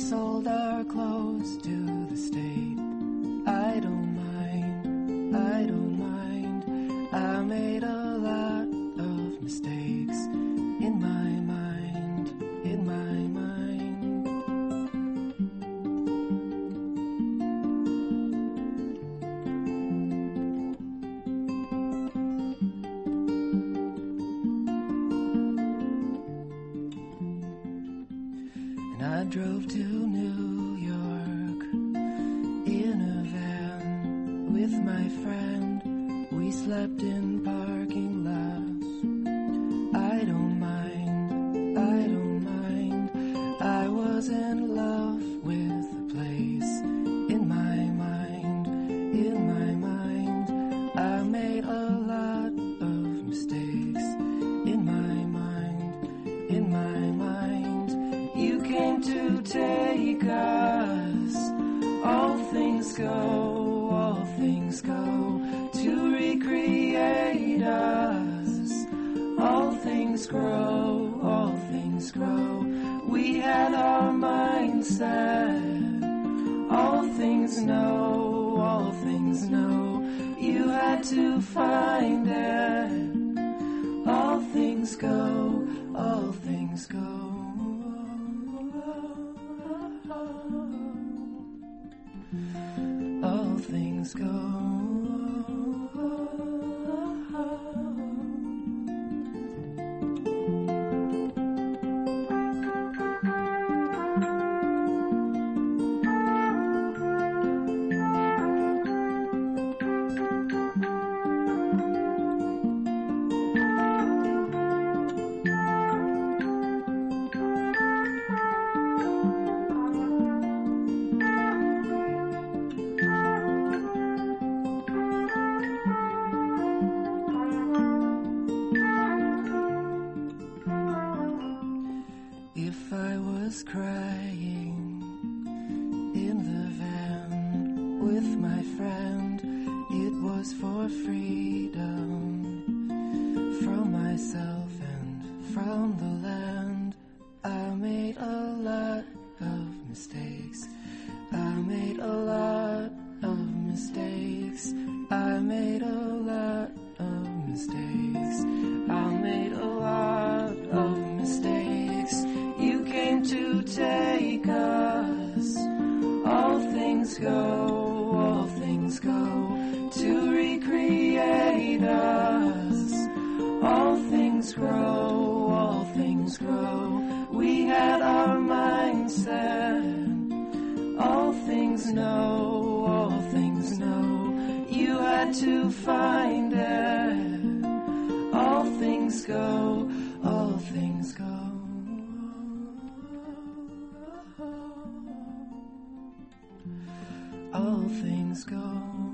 sold our clothes to the state. I don't mind, I don't mind. I made a lot of mistakes in my mind, in my mind. And I drove to New York in a van with my friend. We slept in parking lots. I don't mind, I don't mind. I was in love with the place in my mind, in my mind. I made a lot of mistakes in my mind, in my mind. You came to take us. All things go, all things go, to recreate us. All things grow, all things grow. We had our mindset. All things know, all things know. You had to find it. All things go, all things go. All things go. If I was crying in the van with my friend, it was for freedom from myself and from the land. I made a lot of mistakes. I made a lot of mistakes. I made a lot of mistakes. I made a lot of mistakes. You came to take us. All things go, all things go, to recreate us. All things grow, all things grow. We had our mindset. All things know, all things know. You had to find it. All things go, all things go. All things go.